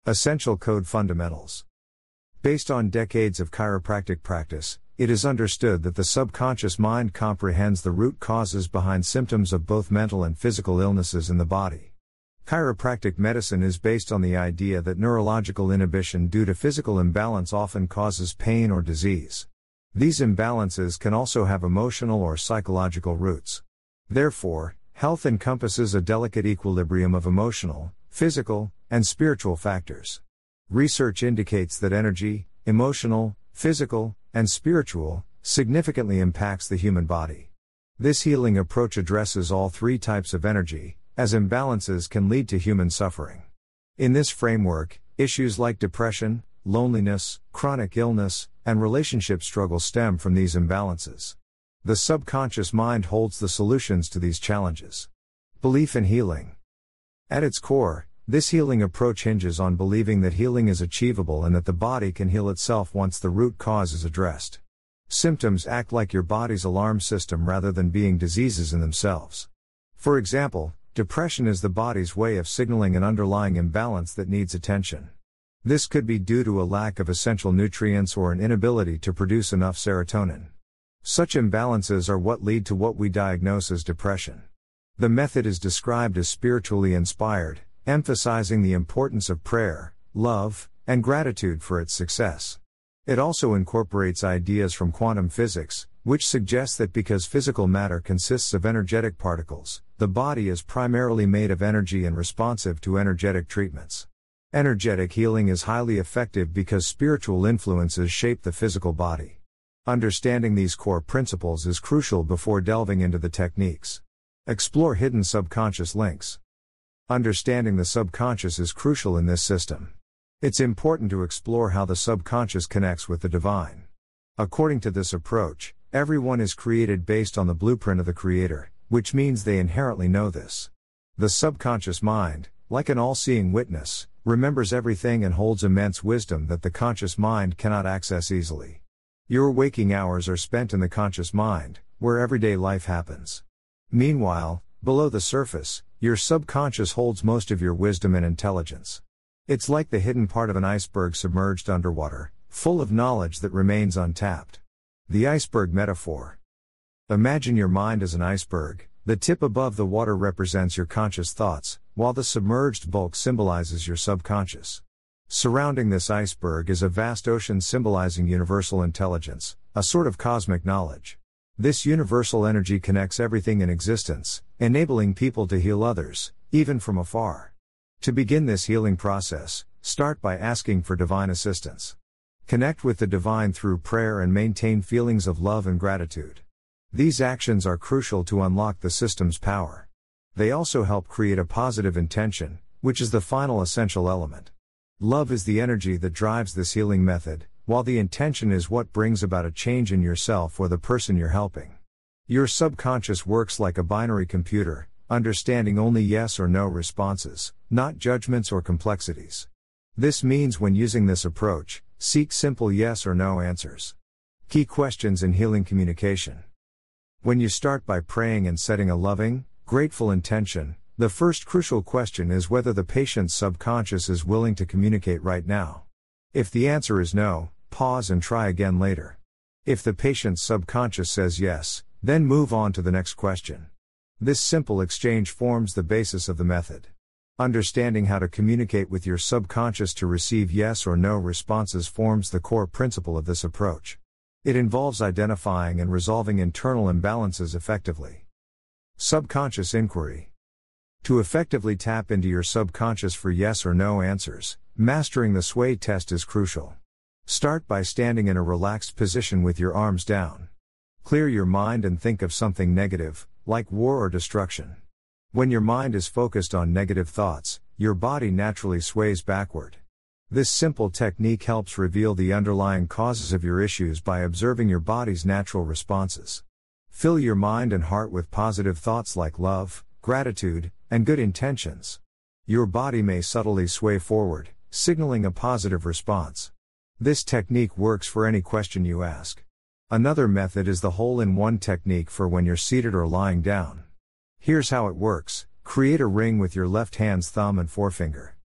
Essential Code Fundamentals. Based on decades of chiropractic practice, it is understood that the subconscious mind comprehends the root causes behind symptoms of both mental and physical illnesses in the body. Chiropractic medicine is based on the idea that neurological inhibition due to physical imbalance often causes pain or disease. These imbalances can also have emotional or psychological roots. Therefore, health encompasses a delicate equilibrium of emotional, physical, and spiritual factors. Research indicates that energy, emotional, physical, and spiritual, significantly impacts the human body. This healing approach addresses all three types of energy, as imbalances can lead to human suffering. In this framework, issues like depression, loneliness, chronic illness, and relationship struggles stem from these imbalances. The subconscious mind holds the solutions to these challenges. Belief in healing. At its core, this healing approach hinges on believing that healing is achievable and that the body can heal itself once the root cause is addressed. Symptoms act like your body's alarm system rather than being diseases in themselves. For example, depression is the body's way of signaling an underlying imbalance that needs attention. This could be due to a lack of essential nutrients or an inability to produce enough serotonin. Such imbalances are what lead to what we diagnose as depression. The method is described as spiritually inspired, emphasizing the importance of prayer, love, and gratitude for its success. It also incorporates ideas from quantum physics, which suggests that because physical matter consists of energetic particles, the body is primarily made of energy and responsive to energetic treatments. Energetic healing is highly effective because spiritual influences shape the physical body. Understanding these core principles is crucial before delving into the techniques. Explore hidden subconscious links. Understanding the subconscious is crucial in this system. It's important to explore how the subconscious connects with the divine. According to this approach, everyone is created based on the blueprint of the Creator, which means they inherently know this. The subconscious mind, like an all-seeing witness, remembers everything and holds immense wisdom that the conscious mind cannot access easily. Your waking hours are spent in the conscious mind, where everyday life happens. Meanwhile, below the surface, your subconscious holds most of your wisdom and intelligence. It's like the hidden part of an iceberg submerged underwater, full of knowledge that remains untapped. The iceberg metaphor. Imagine your mind as an iceberg. The tip above the water represents your conscious thoughts, while the submerged bulk symbolizes your subconscious. Surrounding this iceberg is a vast ocean symbolizing universal intelligence, a sort of cosmic knowledge. This universal energy connects everything in existence, enabling people to heal others, even from afar. To begin this healing process, start by asking for divine assistance. Connect with the divine through prayer and maintain feelings of love and gratitude. These actions are crucial to unlock the system's power. They also help create a positive intention, which is the final essential element. Love is the energy that drives this healing method, while the intention is what brings about a change in yourself or the person you're helping. Your subconscious works like a binary computer, understanding only yes or no responses, not judgments or complexities. This means when using this approach, seek simple yes or no answers. Key questions in healing communication. When you start by praying and setting a loving, grateful intention, the first crucial question is whether the patient's subconscious is willing to communicate right now. If the answer is no, pause and try again later. If the patient's subconscious says yes, then move on to the next question. This simple exchange forms the basis of the method. Understanding how to communicate with your subconscious to receive yes or no responses forms the core principle of this approach. It involves identifying and resolving internal imbalances effectively. Subconscious inquiry. To effectively tap into your subconscious for yes or no answers, mastering the sway test is crucial. Start by standing in a relaxed position with your arms down. Clear your mind and think of something negative, like war or destruction. When your mind is focused on negative thoughts, your body naturally sways backward. This simple technique helps reveal the underlying causes of your issues by observing your body's natural responses. Fill your mind and heart with positive thoughts like love, gratitude, and good intentions. Your body may subtly sway forward, signaling a positive response. This technique works for any question you ask. Another method is the hole-in-one technique for when you're seated or lying down. Here's how it works. Create a ring with your left hand's thumb and forefinger.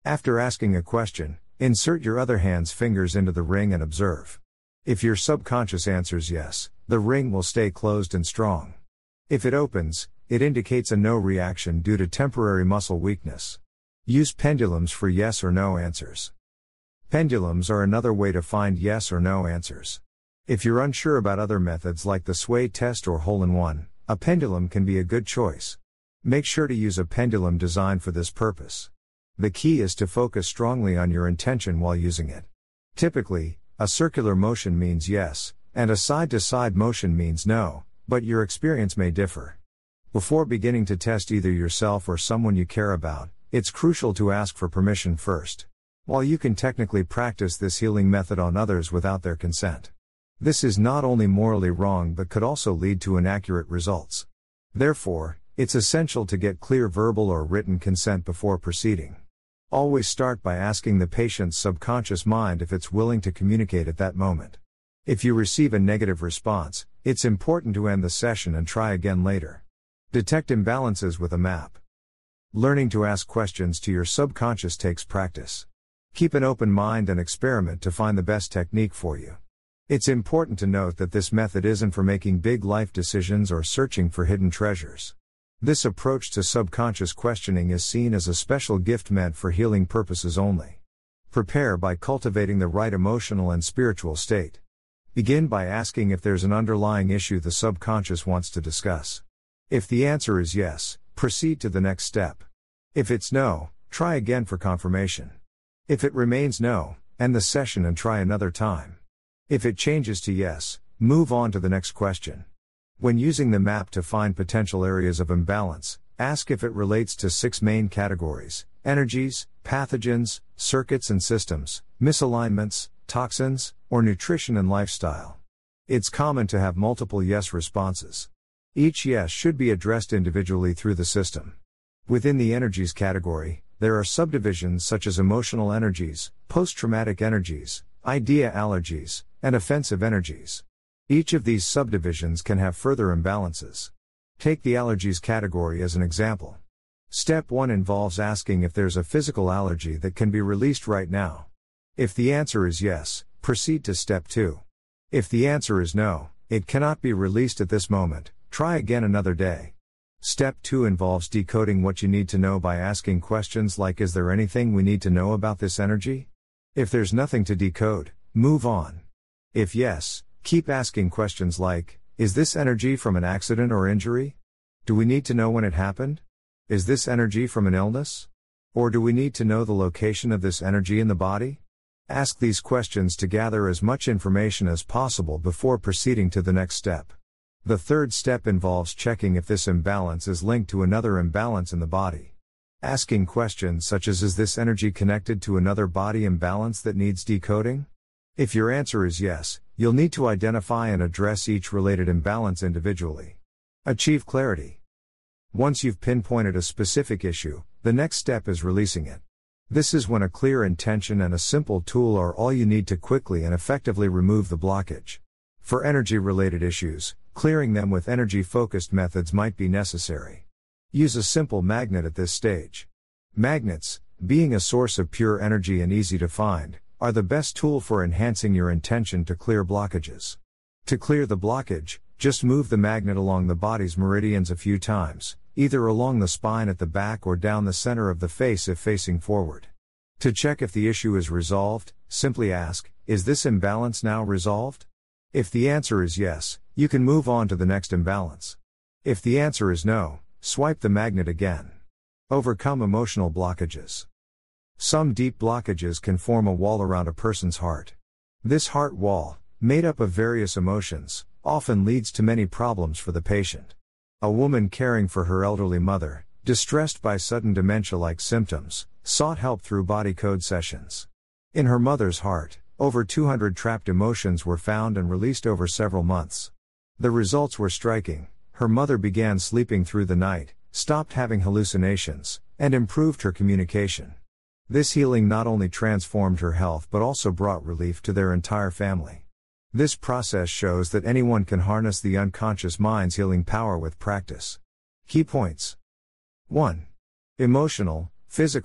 After asking a question, insert your other hand's fingers into the ring and observe. If your subconscious answers yes, the ring will stay closed and strong. If it opens, it indicates a no reaction due to temporary muscle weakness. Use pendulums for yes or no answers. Pendulums are another way to find yes or no answers. If you're unsure about other methods like the sway test or hole-in-one, a pendulum can be a good choice. Make sure to use a pendulum designed for this purpose. The key is to focus strongly on your intention while using it. Typically, a circular motion means yes, and a side-to-side motion means no, but your experience may differ. Before beginning to test either yourself or someone you care about, it's crucial to ask for permission first. While you can technically practice this healing method on others without their consent, this is not only morally wrong but could also lead to inaccurate results. Therefore, it's essential to get clear verbal or written consent before proceeding. Always start by asking the patient's subconscious mind if it's willing to communicate at that moment. If you receive a negative response, it's important to end the session and try again later. Detect imbalances with a map. Learning to ask questions to your subconscious takes practice. Keep an open mind and experiment to find the best technique for you. It's important to note that this method isn't for making big life decisions or searching for hidden treasures. This approach to subconscious questioning is seen as a special gift meant for healing purposes only. Prepare by cultivating the right emotional and spiritual state. Begin by asking if there's an underlying issue the subconscious wants to discuss. If the answer is yes, proceed to the next step. If it's no, try again for confirmation. If it remains no, end the session and try another time. If it changes to yes, move on to the next question. When using the map to find potential areas of imbalance, ask if it relates to 6 main categories: energies, pathogens, circuits and systems, misalignments, toxins, or nutrition and lifestyle. It's common to have multiple yes responses. Each yes should be addressed individually through the system. Within the energies category, there are subdivisions such as emotional energies, post-traumatic energies, idea allergies, and offensive energies. Each of these subdivisions can have further imbalances. Take the allergies category as an example. Step 1 involves asking if there's a physical allergy that can be released right now. If the answer is yes, proceed to step 2. If the answer is no, it cannot be released at this moment, try again another day. Step 2 involves decoding what you need to know by asking questions like, is there anything we need to know about this energy? If there's nothing to decode, move on. If yes, keep asking questions like, is this energy from an accident or injury? Do we need to know when it happened? Is this energy from an illness? Or do we need to know the location of this energy in the body? Ask these questions to gather as much information as possible before proceeding to the next step. The third step involves checking if this imbalance is linked to another imbalance in the body. Asking questions such as, is this energy connected to another body imbalance that needs decoding? If your answer is yes, you'll need to identify and address each related imbalance individually. Achieve clarity. Once you've pinpointed a specific issue, the next step is releasing it. This is when a clear intention and a simple tool are all you need to quickly and effectively remove the blockage. For energy-related issues, clearing them with energy-focused methods might be necessary. Use a simple magnet at this stage. Magnets, being a source of pure energy and easy to find, are the best tool for enhancing your intention to clear blockages. To clear the blockage, just move the magnet along the body's meridians a few times, either along the spine at the back or down the center of the face if facing forward. To check if the issue is resolved, simply ask, is this imbalance now resolved? If the answer is yes, you can move on to the next imbalance. If the answer is no, swipe the magnet again. Overcome emotional blockages. Some deep blockages can form a wall around a person's heart. This heart wall, made up of various emotions, often leads to many problems for the patient. A woman caring for her elderly mother, distressed by sudden dementia-like symptoms, sought help through body code sessions. In her mother's heart, over 200 trapped emotions were found and released over several months. The results were striking. Her mother began sleeping through the night, stopped having hallucinations, and improved her communication. This healing not only transformed her health but also brought relief to their entire family. This process shows that anyone can harness the unconscious mind's healing power with practice. Key points. 1. Emotional, physical,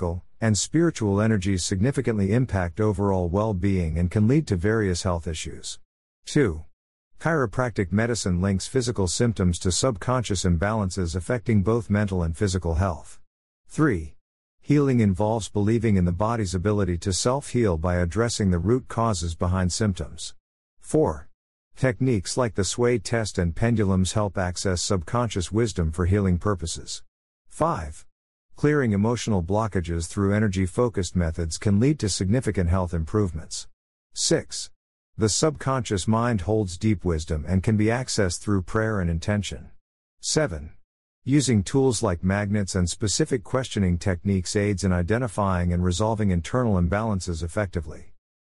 and spiritual energies significantly impact overall well-being and can lead to various health issues. 2. Chiropractic medicine links physical symptoms to subconscious imbalances affecting both mental and physical health. 3. Healing involves believing in the body's ability to self-heal by addressing the root causes behind symptoms. 4. Techniques like the sway test and pendulums help access subconscious wisdom for healing purposes. 5. Clearing emotional blockages through energy-focused methods can lead to significant health improvements. 6. The subconscious mind holds deep wisdom and can be accessed through prayer and intention. 7. Using tools like magnets and specific questioning techniques aids in identifying and resolving internal imbalances effectively.